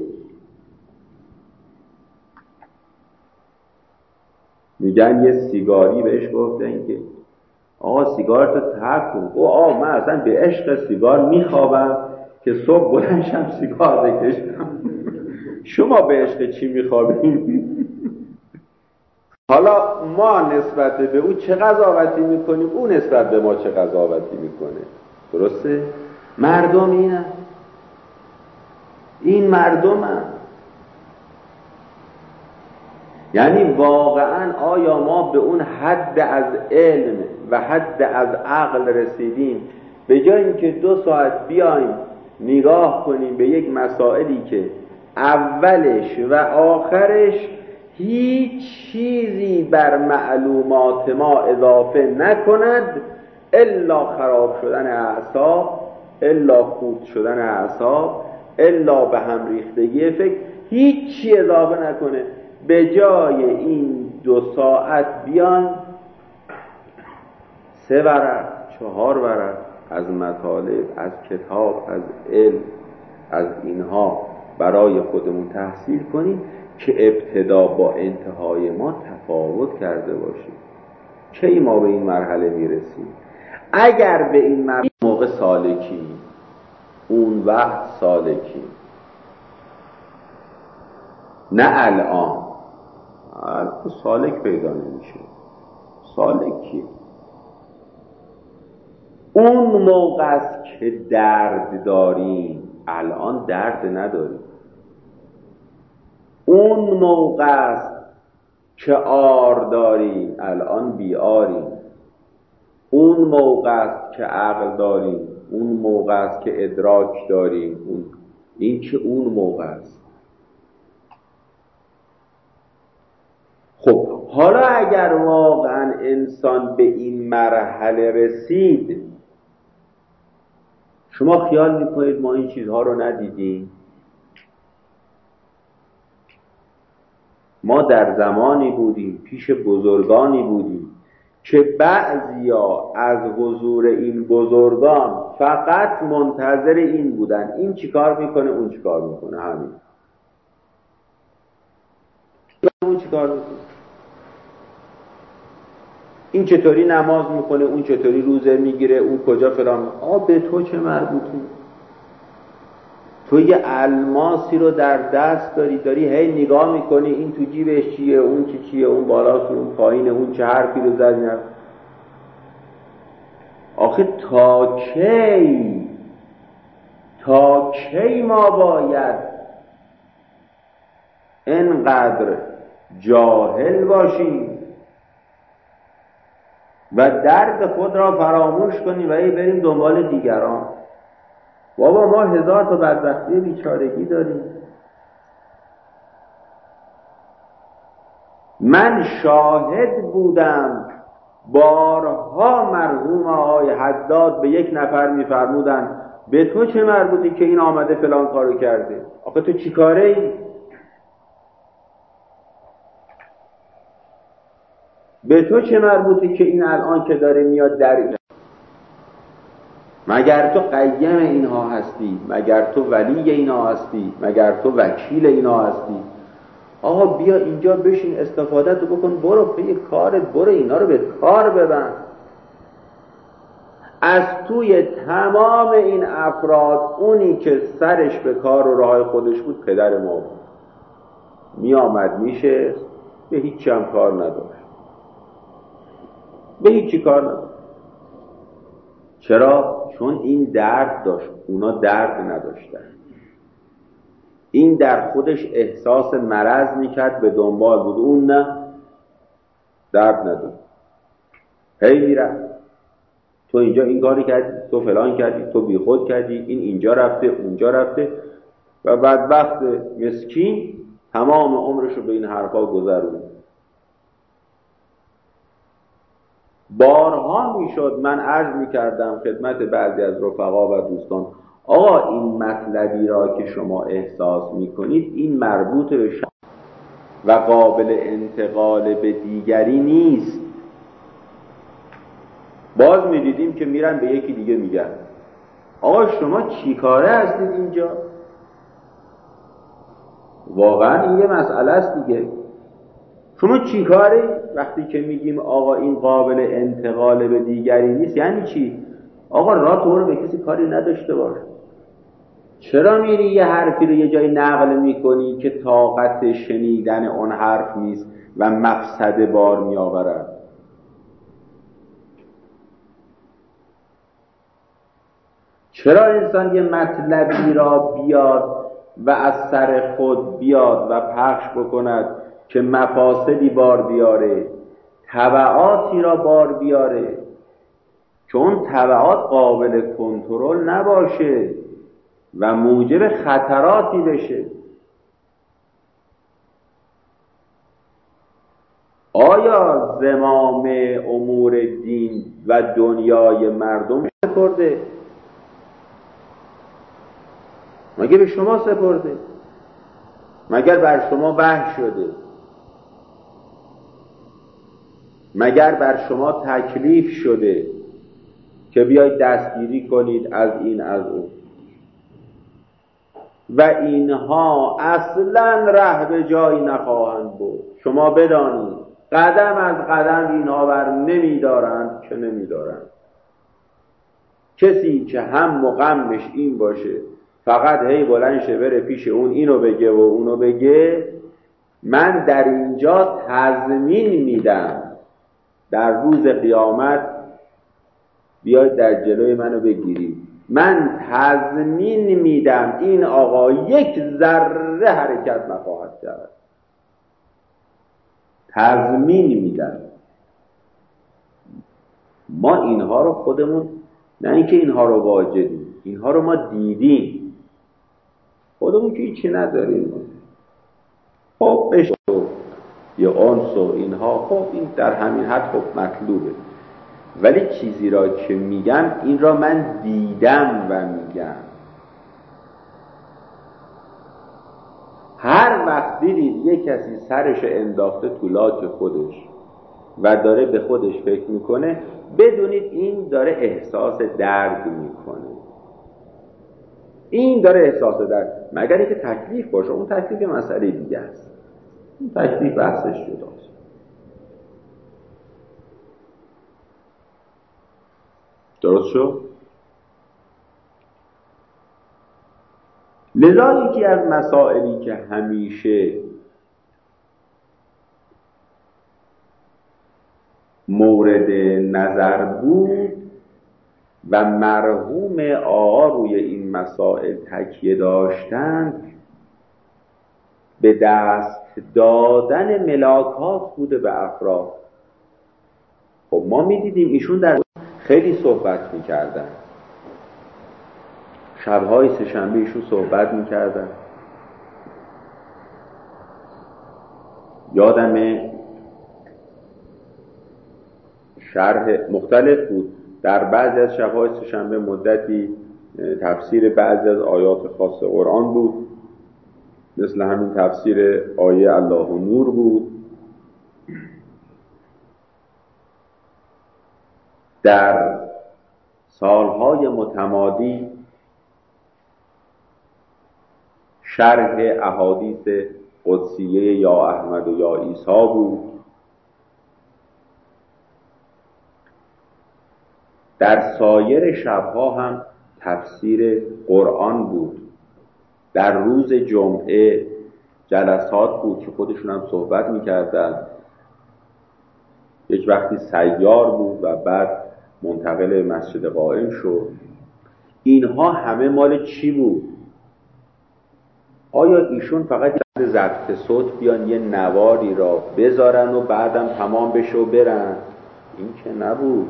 میگن یه سیگاری بهش گفتن که سیگارتو ترک کن. من اصلا به عشق سیگار میخوابم که صبح بلنشم سیگار بکشم. شما به عشق چی میخوابیم؟ حالا ما نسبت به او چه قضاوتی میکنیم، او نسبت به ما چه قضاوتی میکنه. درسته؟ مردم این مردم هم. یعنی واقعا آیا ما به اون حد از علم و حد از عقل رسیدیم به جای اینکه 2 ساعت بیایم نگاه کنیم به یک مسائلی که اولش و آخرش هیچ چیزی بر معلومات ما اضافه نکند الا خراب شدن اعصاب، الا خورد شدن اعصاب، الا به هم ریختگی فکر، هیچ چی اضافه نکنه. به جای این 2 ساعت بیان 3 ورق 4 ورق از مطالب، از کتاب، از علم، از اینها برای خودمون تحصیل کنیم که ابتدا با انتهای ما تفاوت کرده باشیم. کی ما به این مرحله میرسیم؟ اگر به این مرحله موقع سالکیم، اون وقت سالکیم، نه الان سالک پیدا نمیشه. سالک کیه؟ اون موقع است که درد داریم، الان درد نداریم. اون موقع است که عار داریم، الان بیاریم. اون موقع است که عقل داریم، اون موقع است که ادراک داریم. این که اون موقع است. خب حالا اگر واقعا انسان به این مرحله رسید، شما خیال میکنید ما این چیزها رو ندیدیم؟ ما در زمانی بودیم، پیش بزرگانی بودیم که بعضیا از حضور این بزرگان فقط منتظر این بودن این چیکار میکنه، اون چیکار میکنه، همین اون چیکار میکنه، این چطوری نماز میکنه، اون چطوری روزه میگیره، اون کجا فلان. به تو چه مربوطه؟ تو یه الماسی رو در دست داری هی نگاه میکنی این تو جیبش چیه، اون چیه، اون بالاست، اون پایینه، اون چه حرفی رو زد. آخه تا کی ما باید اینقدر جاهل باشیم و درد خود را فراموش کنیم و بریم دنبال دیگران؟ بابا ما 1000 تا بدبختی بیچارگی داریم. من شاهد بودم بارها مرحوم آقای حداد به یک نفر میفرمودن به تو چه مربوطی که این آمده فلان کارو کرده؟ آخه تو چی کاره ای؟ به تو چه مربوطی که این الان که داره میاد در این؟ مگر تو قیم اینها هستی؟ مگر تو ولی اینها هستی؟ مگر تو وکیل اینها هستی؟ آقا بیا اینجا بشین، استفاده تو بکن، برو پی کارت، برو اینا رو به کار ببند. از توی تمام این افراد اونی که سرش به کار و راه خودش بود پدر ما بود. می آمد میشه به هیچ هم کار نداشت، به هیچی کار نداشت. چرا؟ چون این درد داشت، اونا درد نداشتن. این در خودش احساس مرض میکرد، به دنبال بود، اون نه، درد نداشت. هی میرفت، تو اینجا این کاری کردی، تو فلان کردی، تو بی خود کردی، این اینجا رفته اونجا رفته، و بدبخت مسکین تمام عمرشو به این حرفا گذرون. بارها میشد من عرض میکردم خدمت بعضی از رفقا و دوستان، آقا این مطلبی را که شما احساس میکنید این مربوط به شما و قابل انتقال به دیگری نیست. باز میدیدیم که میرن به یکی دیگه میگن آقا شما چی کاره هستید اینجا؟ واقعا این یه مسئله است دیگه. شما چی کاره؟ وقتی که میگیم آقا این قابل انتقال به دیگری نیست یعنی چی؟ آقا راه تو رو به کسی کاری نداشته باش. چرا میری یه حرفی رو یه جایی نقل میکنی که طاقت شنیدن اون حرف نیست و مفسده بار میآورد؟ چرا انسان یه مطلبی را بیاد و از سر خود بیاد و پخش بکند که مفاسدی بار بیاره، تبعاتی را بار بیاره، که اون تبعات قابل کنترل نباشه و موجب خطراتی بشه؟ آیا زمام امور دین و دنیای مردم سپرده؟ مگه به شما سپرده؟ مگر بر شما وحی شده؟ مگر بر شما تکلیف شده که بیاید دستگیری کنید از این از اون؟ و اینها اصلا ره به جایی نخواهند بود. شما بدانید قدم از قدم اینها بر نمیدارند که نمیدارند. کسی که هم و غمش این باشه فقط هی بلند شه بره پیش اون اینو بگه و اونو بگه، من در اینجا تضمین میدم در روز قیامت بیاید در جلوی منو بگیرید، من تضمین میدم این آقا یک ذره حرکت نخواهد کرد. تضمین میدم. ما اینها رو خودمون، نه اینکه اینها رو واجدیم، اینها رو ما دیدیم، خودمون که هیچی نداریم. خب بشو یه انس و اینها، خب این در همین حد خب مطلوبه، ولی چیزی را که میگم این را من دیدم و میگم. هر وقت دیدید یک کسی سرش انداخته تو لاک خودش و داره به خودش فکر میکنه، بدونید این داره احساس درد میکنه. این داره احساس درد، مگر اینکه تکلیف باشه، اون تکلیف مسئله دیگه است، اون تکلیف بحثش جداست. درست شد؟ لذا یکی از مسائلی که همیشه مورد نظر بود و مرحوم آقا روی این مسائل تکیه داشتند، به دست دادن ملاکات بوده به افراد. خب ما می‌دیدیم ایشون در خیلی صحبت می‌کردن، شب‌های سه‌شنبه ایشون صحبت می‌کردن. یادم شرح مختلف بود، در بعضی از شب‌های سه‌شنبه مدتی تفسیر بعضی از آیات خاص قرآن بود، مثل همین تفسیر آیه الله نور بود. در سالهای متمادی شرح احادیث قدسیه یا احمد و یا عیسی بود. در سایر شبها هم تفسیر قرآن بود. در روز جمعه جلسات بود که خودشون هم صحبت میکردن. یک وقتی سیار بود و بعد منتقل مسجد قائم شد. اینها همه مال چی بود؟ آیا ایشون فقط ضبط صوت بیان یه نواری را بذارن و بعدم تمام بشه و برن؟ این که نبود.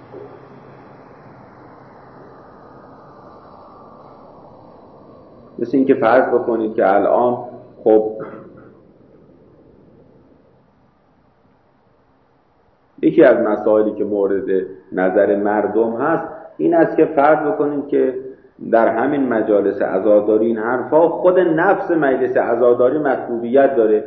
مثل این که فرض بکنید که الان خب یکی از مسائلی که مورد نظر مردم هست این است که فرض بکنید که در همین مجالس عزاداری این حرفا خود نفس مجلس عزاداری مطلوبیت داره.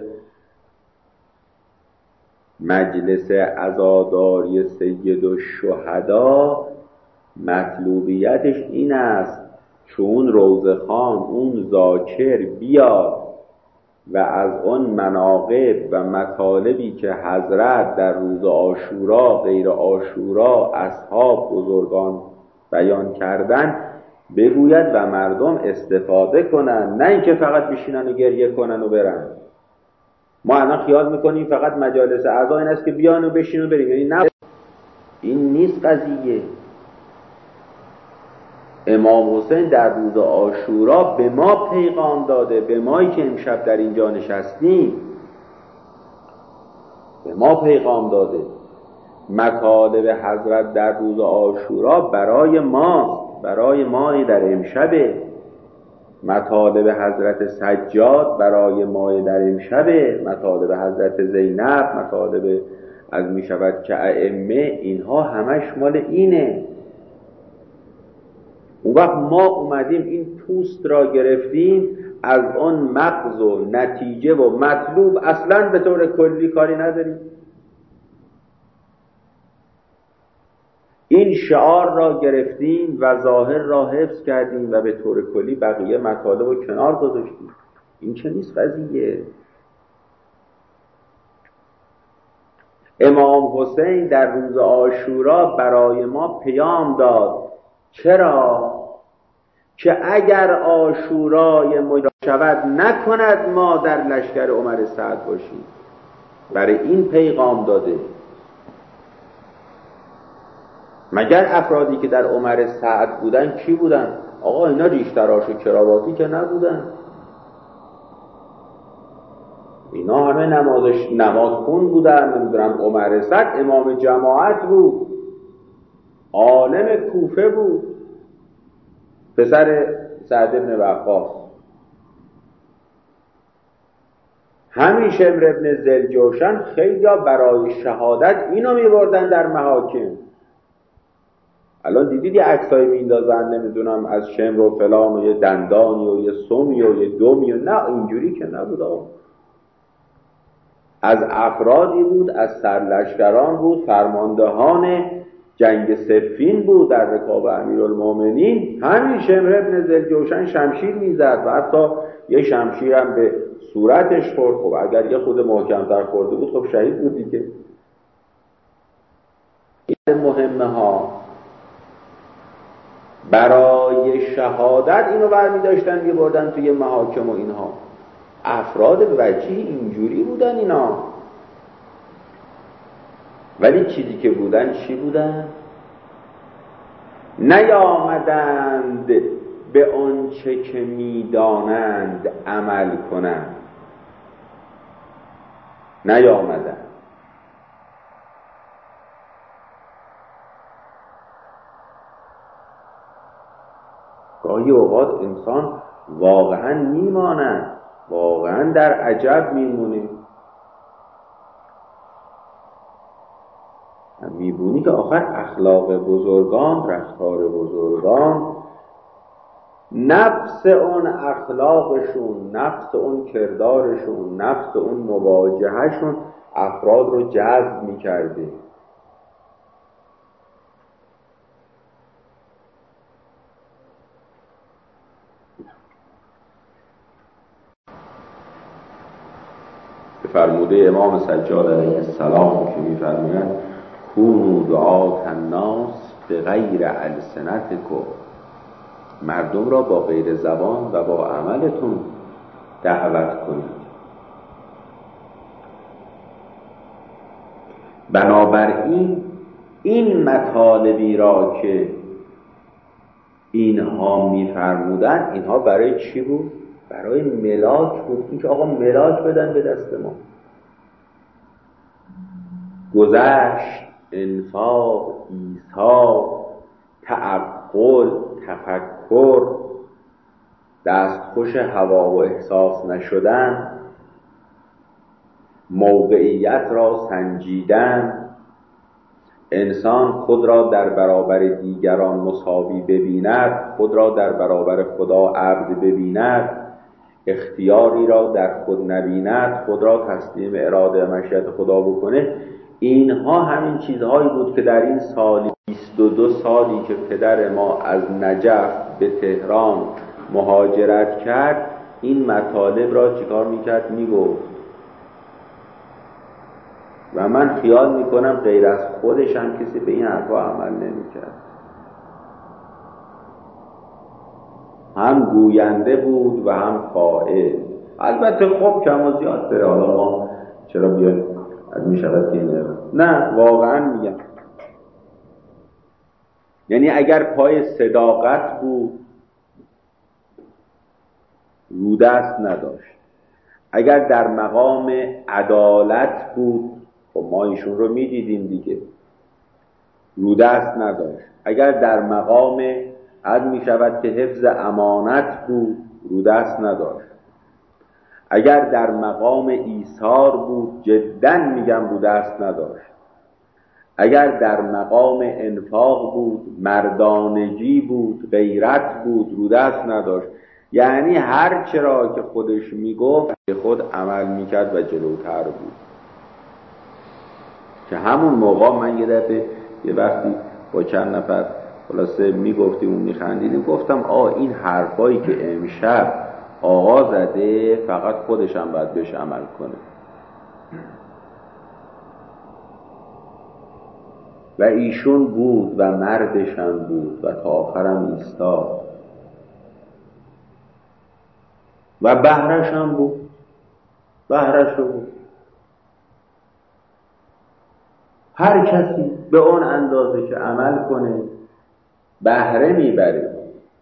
مجلس عزاداری سید الشهدا مطلوبیتش این است چون روزخوان اون ذاکر بیاد و از اون مناقب و مطالبی که حضرت در روز عاشورا غیر عاشورا اصحاب بزرگان بیان کردن بگوید و مردم استفاده کنن، نه اینکه فقط بشینن و گریه کنن و برن. ما الان خیال میکنیم فقط مجالس اعضا این است که بیان و بشین و بریم، یعنی نه، این نیست قضیه. امام حسین در روز عاشورا به ما پیغام داده، به مایی که امشب در اینجا نشستیم به ما پیغام داده. مطالب حضرت در روز عاشورا برای ما، برای ما در امشبه. مطالب حضرت سجاد برای ما در امشبه. مطالب حضرت زینب، مطالب از می شود که ائمه، اینها همش مال اینه. اون وقت ما اومدیم این پوست را گرفتیم، از آن مغز و نتیجه و مطلوب اصلاً به طور کلی کاری نداریم. این شعار را گرفتیم و ظاهر را حفظ کردیم و به طور کلی بقیه مطالب رو کنار گذاشتیم. این چه نیست قضیه. امام حسین در روز عاشورا برای ما پیام داد. چرا؟ که اگر عاشورای مجرد شود نکند ما در لشکر عمر سعد باشیم. برای این پیغام داده. مگر افرادی که در عمر سعد بودن کی بودن؟ آقا اینا ریشتراش و کراواتی که نبودن. اینا همه نماز خون بودن. نمیدونم عمر سعد امام جماعت بود، عالم کوفه بود، پسر سعد بن وقاص. همین شمر ابن ذوالجوشن خیلی برای شهادت اینو میبردن در محاکم. الان دیدید یه عکسایی میندازن نمیدونم از شمر و فلان و یه دندانی و یه سمی و یه دمی و نه، اینجوری که نبود آقا. از افرادی بود، از سرلشکران بود، فرماندهان جنگ صفین بود در رکاب امیرالمومنین. همین شمر ابن ذوالجوشن شمشیر میزد و حتی یه شمشیر هم به صورتش خورد. خب اگر یه خود محکمتر خورده بود خب شهید بود دیگه. این مهمه ها برای شهادت اینو برمی داشتن می‌بردن توی محاکم و اینها. افراد وجیه اینجوری بودن اینا، ولی چیزی که بودن چی بودن؟ نیامدند به آنچه که میدانند عمل کنند. نیامدند. گاهی اوقات انسان واقعا میماند، واقعا در عجب میمونه. میبونی که آخر اخلاق بزرگان، رفتار بزرگان، نفس اون اخلاقشون، نفس اون کردارشون، نفس اون مواجهشون افراد رو جذب میکرده. فرموده امام سجاد علیه السلام که می‌فرمایند کونوا دعاة الناس بغیر السنتکم، مردم را با غیر زبان و با عملتون دعوت کنید. بنابراین این مطالبی را که اینها می‌فرمودند، اینها برای چی بود؟ برای ملاک بود. این که آقا ملاک بدن به دست ما. گذشت، انفاق، ایثار، تعقل، تفکر، دستخوش هوا و احساس نشدن، موقعیت را سنجیدن، انسان خود را در برابر دیگران مساوی ببیند، خود را در برابر خدا عبد ببیند، اختیاری را در خود نبیند، خود را تسلیم اراده مشیت خدا بکنه. اینها همین چیزهایی بود که در این سالی 22 سالی که پدر ما از نجف به تهران مهاجرت کرد، این مطالب را چیکار میکرد؟ میگفت. و من خیال میکنم غیر از خودش هم کسی به این حرفا عمل نمیکرد. هم گوینده بود و هم فاعل. البته خب کم و زیاد داره، حالا ما چرا بیایم از میشود که نه، واقعا میگم. یعنی اگر پای صداقت بود رودست نداشت، اگر در مقام عدالت بود خب ما ایشون رو میدیدیم دیگه، رودست نداشت. اگر در مقام عد میشود که حفظ امانت بود رودست نداشت. اگر در مقام ایثار بود جداً میگم رودست نداشت. اگر در مقام انفاق بود، مردانگی بود، غیرت بود، رودست نداشت. یعنی هر چرا که خودش میگفت به خود عمل میکرد و جلوتر بود. که همون موقع من یه وقتی با چند نفر خلاصه میگفتیم و میخندیدیم، گفتم این حرفایی که امشب آقا زده فقط خودش هم باید بهش عمل کنه. و ایشون بود و مردش هم بود و تا آخرم ایستاد و بهرش هم بود، بهرش بود. هر کسی به اون اندازه که عمل کنه بهره میبره.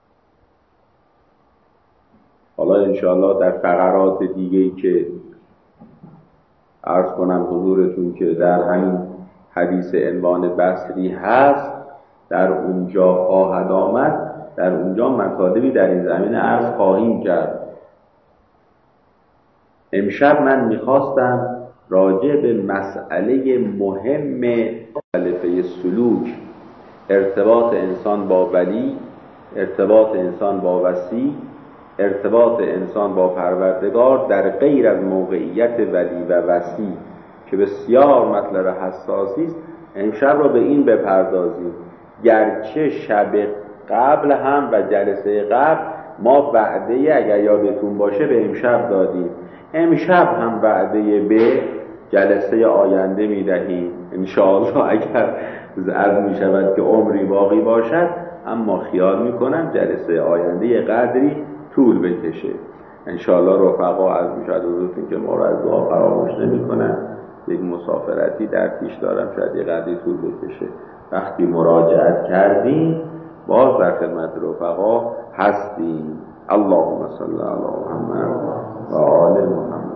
حالا انشاءالله در فقرات دیگه‌ای که عرض کنم حضورتون که در همین حدیث عنوان بصری هست در اونجا خواهد آمد، در اونجا مطالبی در این زمینه عرض خواهیم کرد. امشب من میخواستم راجع به مسئله مهم فلسفه سلوک، ارتباط انسان با ولی، ارتباط انسان با وصی، ارتباط انسان با پروردگار در غیر از موقعیت ولی و وصی که بسیار مطلب حساسی است، امشب را به این بپردازیم. گرچه شب قبل هم و جلسه قبل ما وعده اگر یادتون باشه به امشب دادیم، امشب هم وعده به جلسه آینده میدهیم انشاءالله اگر عرض می شود که عمری باقی باشد، اما خیال میکنم جلسه آینده قدری طول بکشه انشاءالله. رفقا عرض می شود حضورتون که ما را از دعا فراموش نمی کنن. یک مسافرتی در پیش دارم، شاید یه قدری طول بکشه. وقتی مراجعت کردیم باز در خدمت رفقا هستیم. اللهم صل علی محمد و آل محمد.